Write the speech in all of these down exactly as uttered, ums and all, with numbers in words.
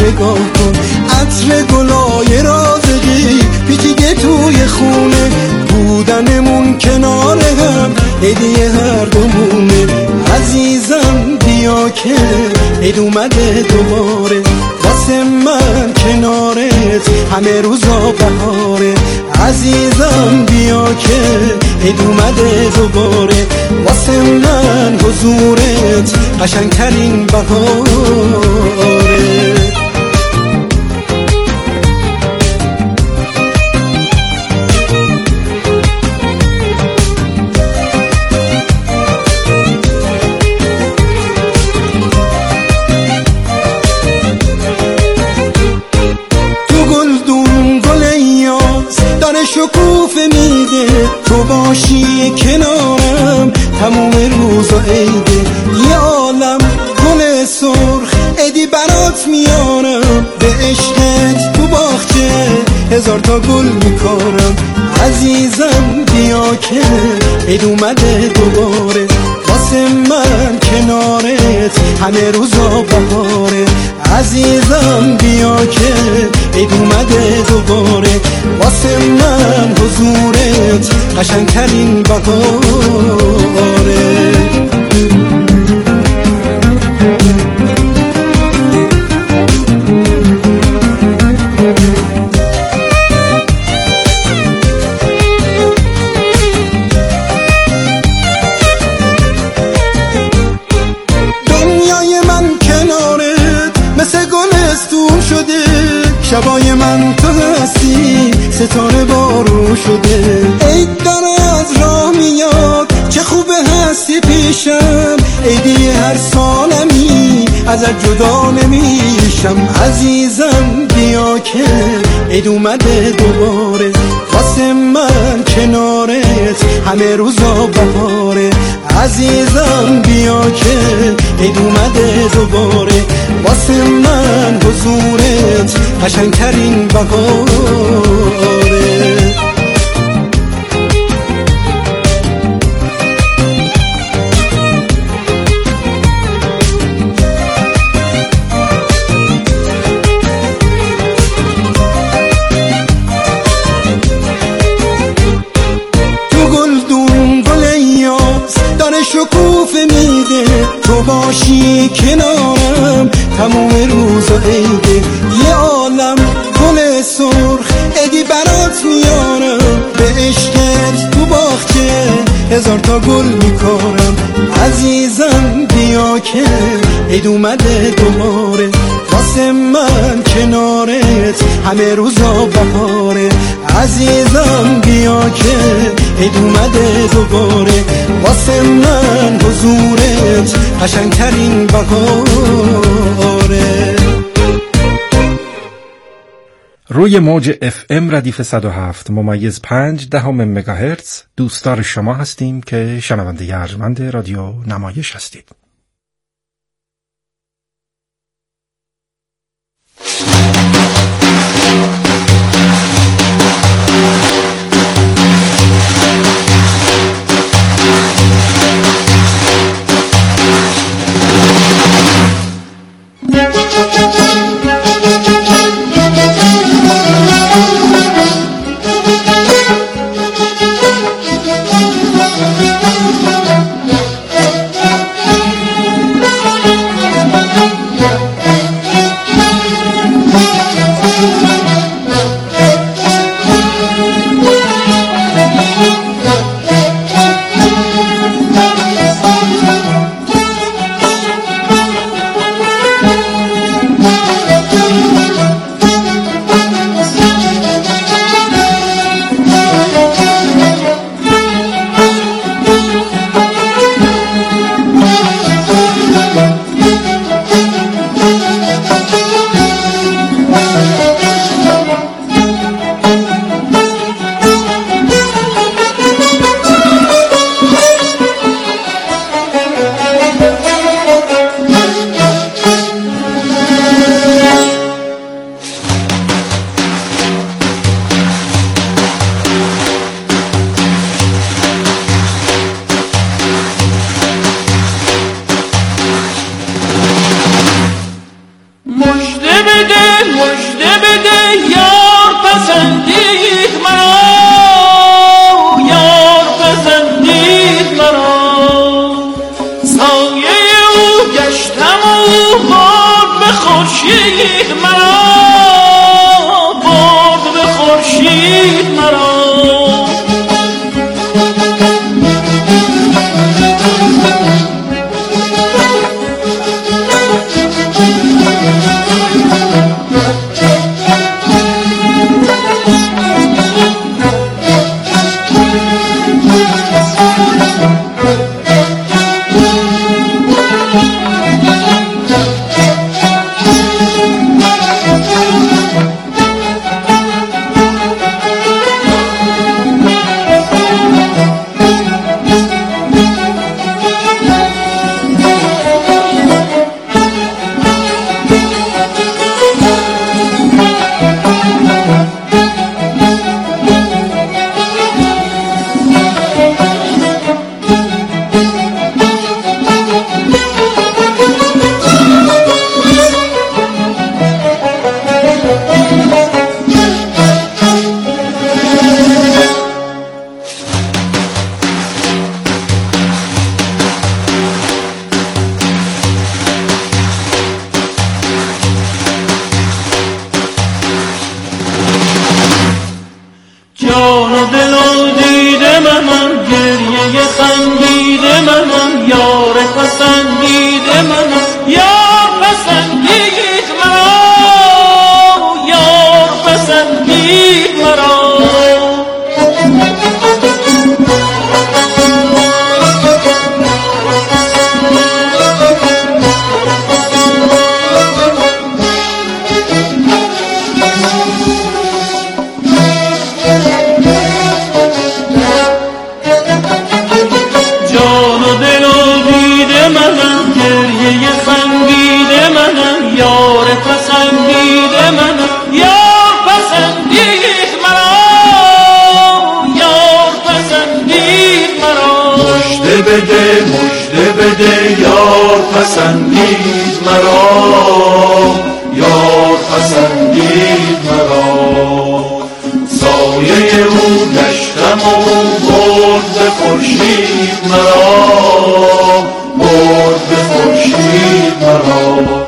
نگاه کن، عطر گلای رازقی پیچیده توی خونه، بودنمون کنار هم هدیه هر دومونه. عزیزم بیا که عید اومده دوباره، واسه من کنارت همه روزا بهاره. عزیزم بیا که عید اومده دوباره، واسه من حضورت قشنگترین بهاره. شکوفه میده تو باشی کنارم، تموم روزا عیده. یه عالم گل سرخ عیدی برات میارم، به عشقت تو باغچه هزار تا گل میکارم. عزیزم بیا که عید اومده دوباره، واسه من کنارت همه روزا بهاره. عزیزم بیا که عید اومده دوباره، واسه من حضورت قشنگترین بهاره. شبای من تو هستی، ستاره بارون شده. عید داره از راه میاد، چه خوبه هستی پیشم. عیدی هر سالمی ازت جدا نمیشم. عزیزم بیا که عید اومده دوباره، واسه من کنارت همه روزا بهاره. عزیزم بیا که عید اومده دوباره، واسه من حضورت قشنگترین بهاره. شکوفه میده تو باشی کنارم، تموم روزا عیده. یه عالم گل سرخ عیدی برات میارم، به عشقت تو باغچه هزار تا گل میکارم. عزیزم بیا که عید اومده دوباره، واسه من کنارت همه روزا بهاره. عزیزم بیا که عید اومده دوباره، واسه من حضورت قشنگترین بهاره. روی موج اف ام ردیف صد و هفت ممیز پنج دهم مگاهرتز دوستدار شما هستیم که شنونده ارجمند رادیو نمایش هستید. Yeah. پسندید مرا. بده مژده بده یار پسندید مرا، یار پسندید مرا. سایه او گشتم و برد به خورشید مرا، برد به خورشید مرا.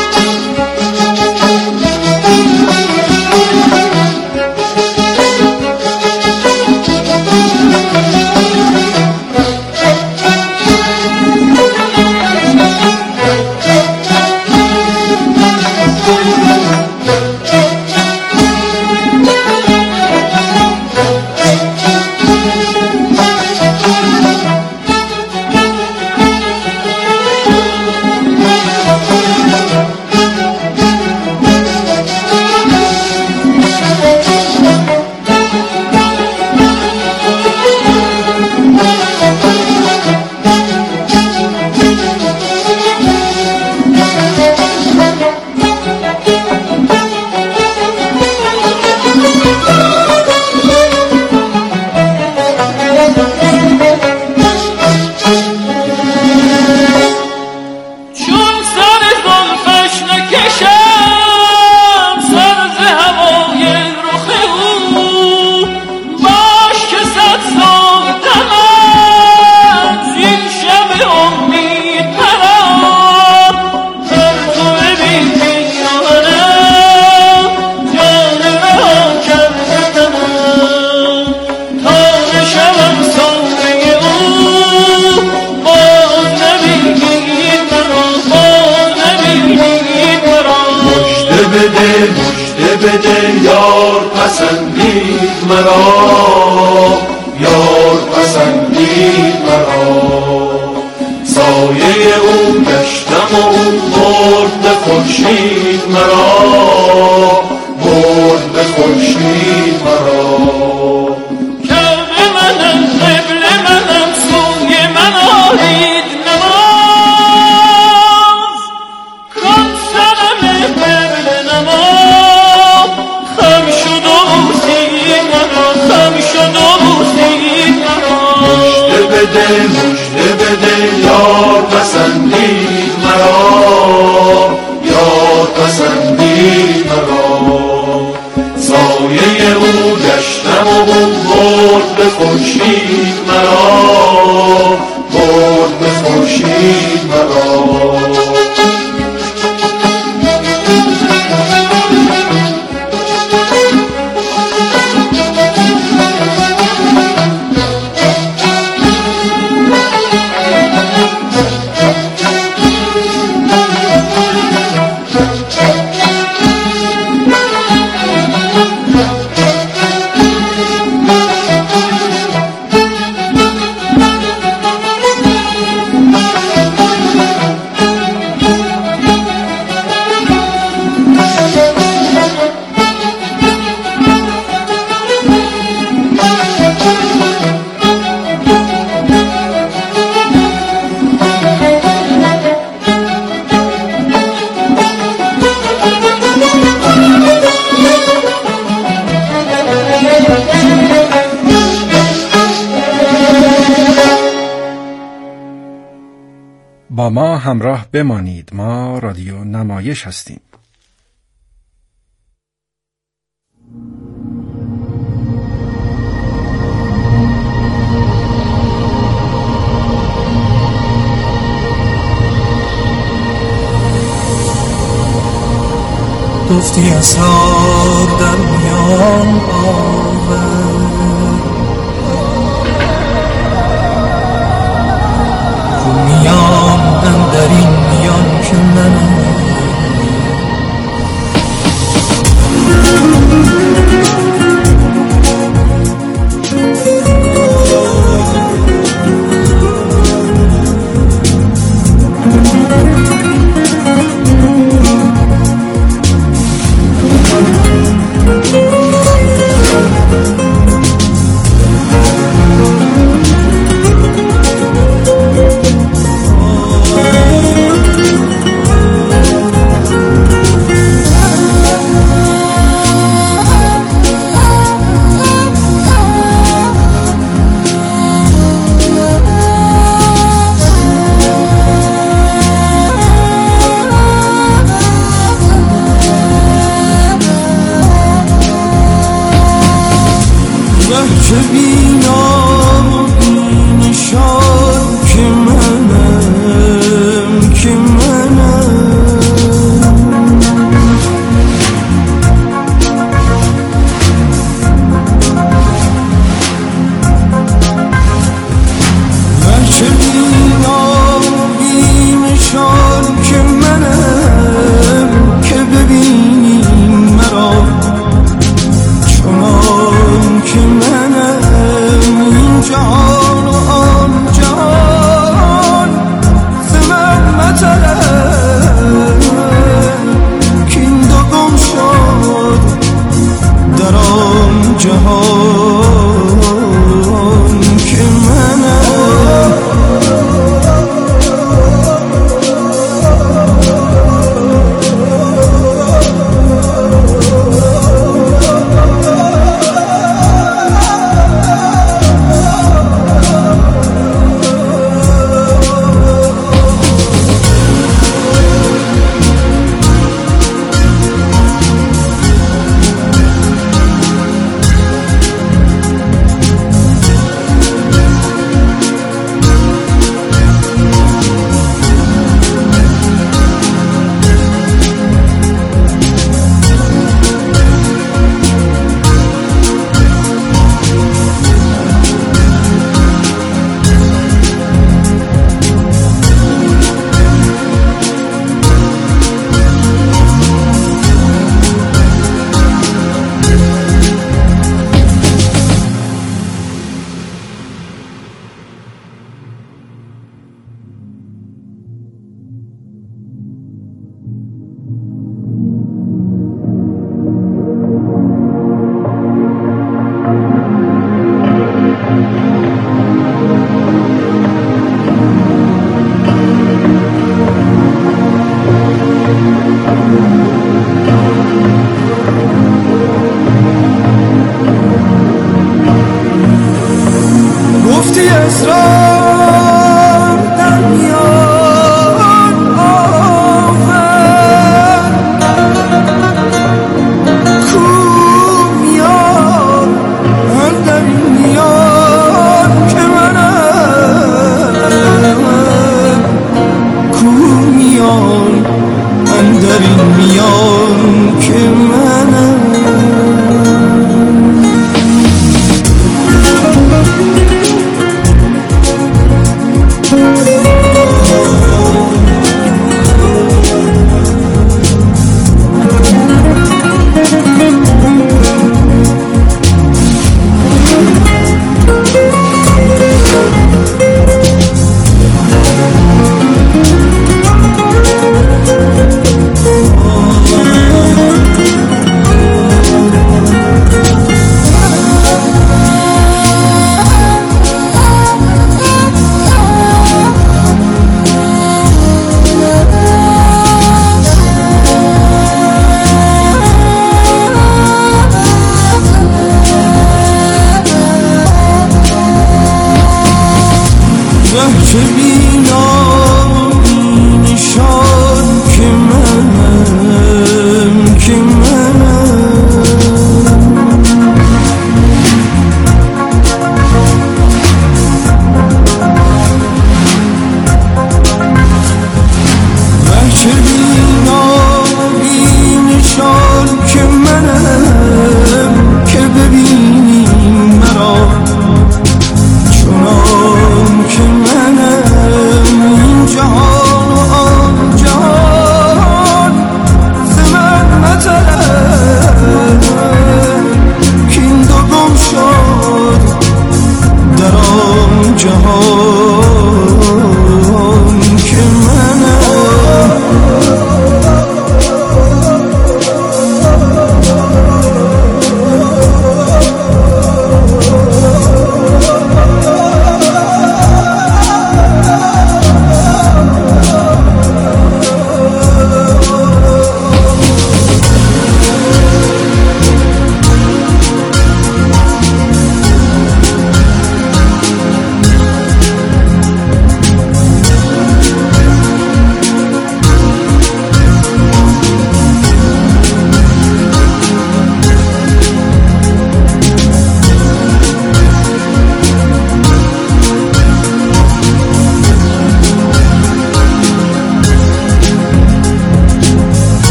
بده یار پسندید مرا، یار پسندید مرا. سایه او گشتم و برد به خورشید مرا، برد به خورشید مرا. کعبه منم قبله منم سوی من آرید نماز، کن سرم قبله نماز. بده مژده بده یار پسندید مرا، یار پسندید مرا. سایه او گشتم و برد به خورشید مرا، برد به خورشید مرا. با ما همراه بمانید. ما رادیو نمایش هستیم. گفتی اسرار در میان آور، رو میانم در این میان که من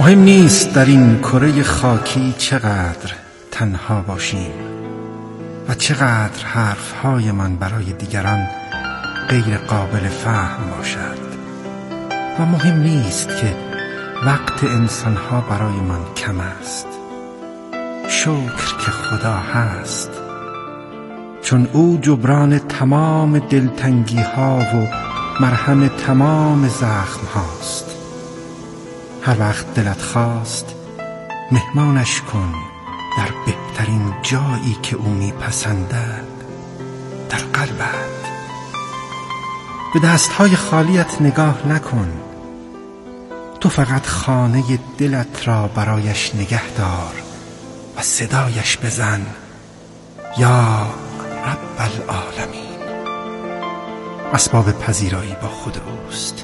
مهم نیست در این کره خاکی چقدر تنها باشیم و چقدر حرفهای من برای دیگران غیر قابل فهم باشد و مهم نیست که وقت انسانها برای من کم است. شکر که خدا هست، چون او جبران تمام دلتنگی ها و مرهم تمام زخم هاست. هر وقت دلت خواست مهمانش کن در بهترین جایی که او میپسندد، در قلبت. به دستهای خالیت نگاه نکن، تو فقط خانه دلت را برایش نگه دار و صدایش بزن: یا رب العالمین. اسباب پذیرایی با خود اوست.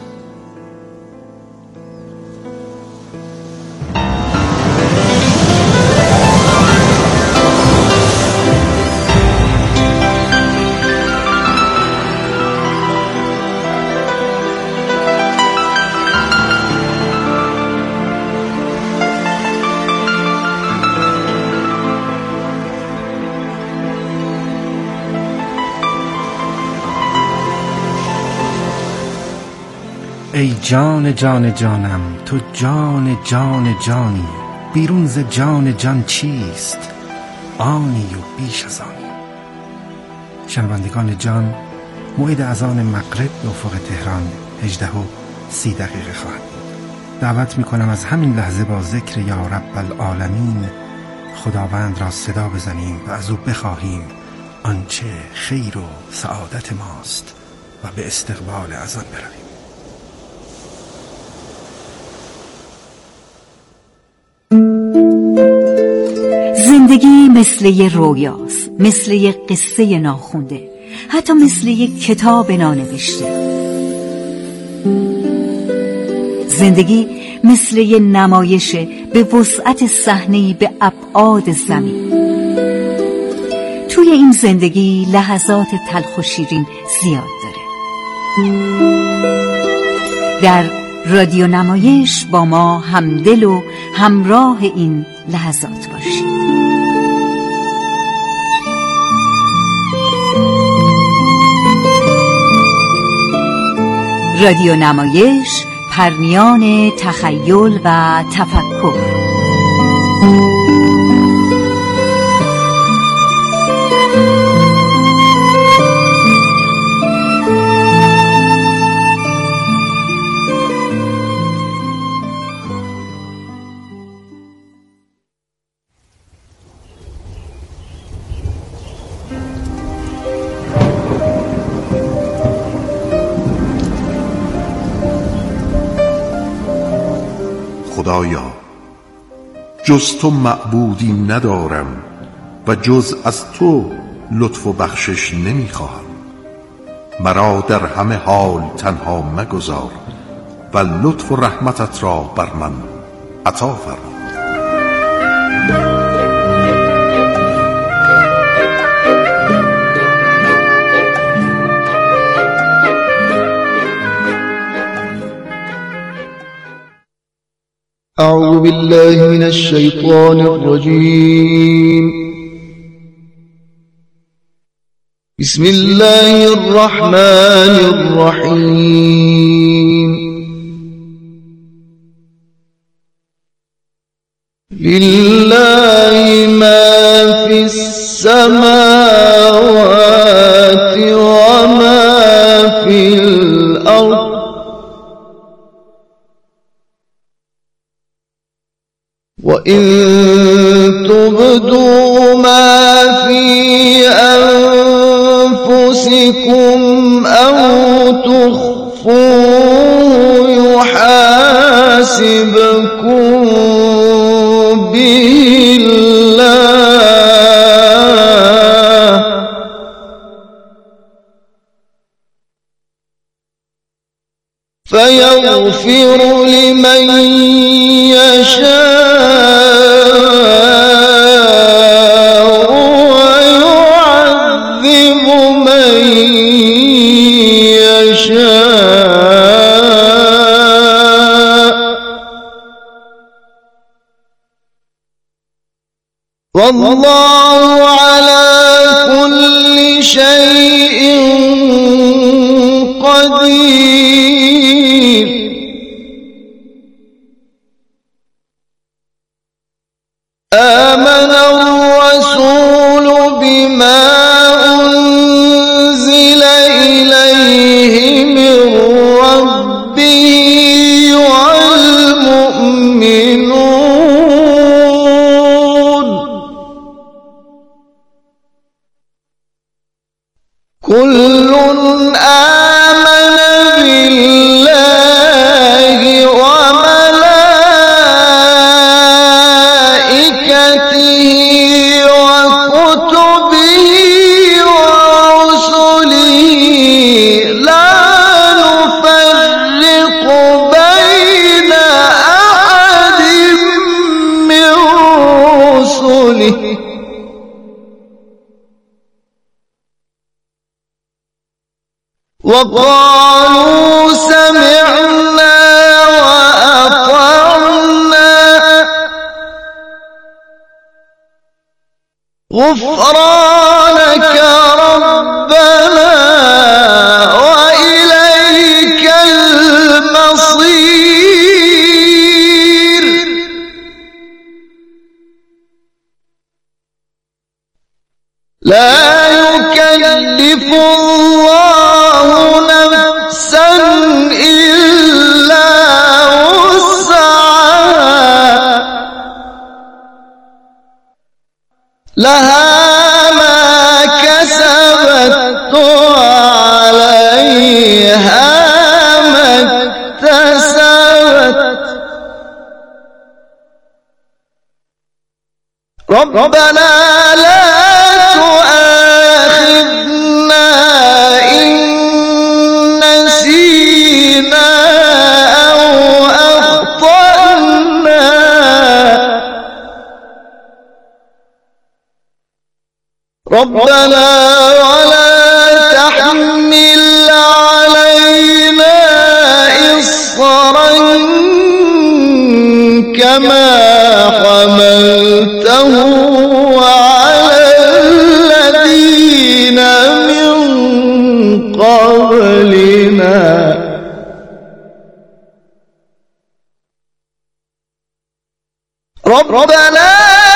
ای جان جان جانم، تو جان جان جانی، بیرون ز جان جان چیست؟ آنی و بیش از آنی. شنوندگان جان، موعد اذان مغرب به افق تهران هجده و سی دقیقه خواهد بود. دعوت میکنم از همین لحظه با ذکر یا رب العالمین خداوند را صدا بزنیم و از او بخواهیم آنچه خیر و سعادت ماست و به استقبال اذان برویم. زندگی مثل یه رویاست، مثل یه قصه ناخونده، حتی مثل یه کتاب نانوشته. زندگی مثل یه نمایش به وسعت صحنه‌ای به ابعاد زمین. توی این زندگی لحظات تلخ و شیرین زیاد داره. در رادیو نمایش با ما همدل و همراه این لحظات باشید. رادیو نمایش، پرمیان تخیل و تفکر. خدایا، جز تو معبودی ندارم و جز از تو لطف و بخشش نمیخواهم. مرا در همه حال تنها مگذار و لطف و رحمتت را بر من عطا فرما. أعوذ بالله من الشيطان الرجيم. بسم الله الرحمن الرحيم. لله ما في السماوات وما في الأرض وَإِن تُبْدُوا مَا فِي أَنفُسِكُمْ أَوْ تُخْفُوهُ يُحَاسِبْكُم بِهِ اللَّهُ فَيَغْفِرُ لِمَن يَشَاءُ والله على كل شيء قدير آمن الرسول بما أنزل إليه من ربه والمؤمنون كل آمن بالله وملائكته وكتبه ورسله لا نفرق بين أحد من رسله وقالوا سمعنا وأطعنا غفرانك ربنا وإليك المصير لا يكلف الله نفسا إلا وسعها لها ما كسبت وعليها ما اكتسبت ربنا لا تؤاخذنا إن نسينا أو أخطأنا ربنا ولا تحمل علينا إصرا كما حملته على الذين من قبلنا ربنا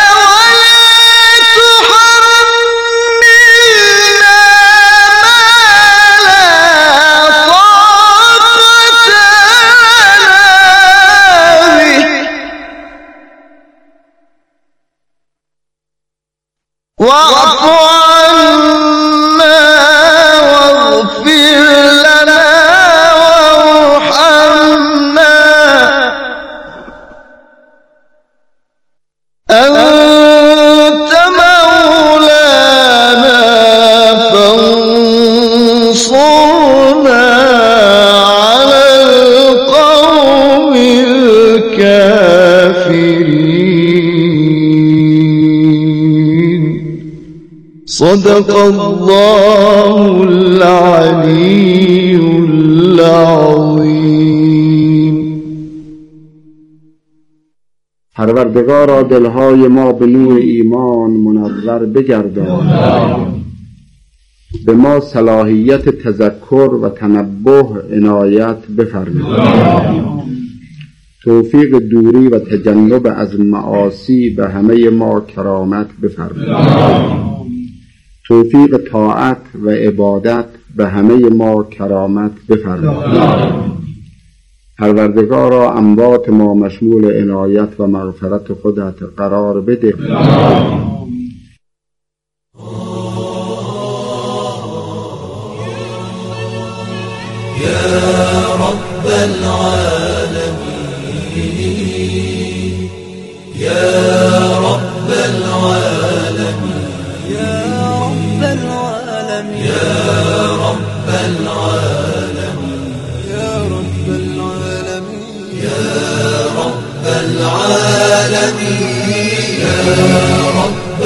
واعف عنا واغفر لنا وارحمنا أنت مولانا فانصرنا على القوم الكافرين صدق الله العلي العظیم. پروردگارا دلهای ما به نور ایمان منور بگردان، به ما صلاحیت تذکر و تنبه عنایت بفرمای، توفیق دوری و تجنب از معاصی به همه ما کرامت بفرمای، توفیق طاعت و عبادت به همه ما کرامت بفرمای. پروردگارا اموات ما مشمول عنایت و مغفرت خودت قرار بده. يا رب العالمين يا رب العالمين يا رب العالمين يا رب العالمين يا رب العالمين يا رب العالمين يا رب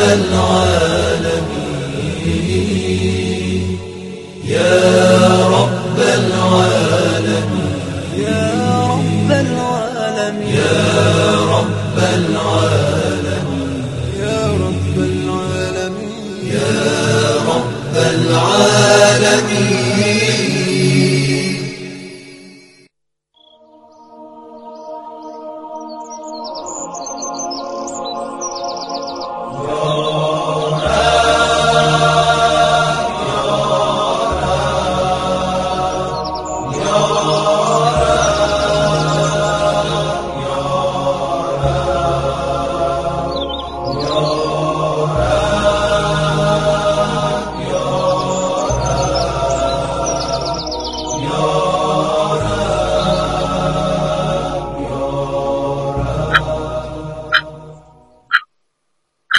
العالمين يا رب العالمين يا رب العالمين يا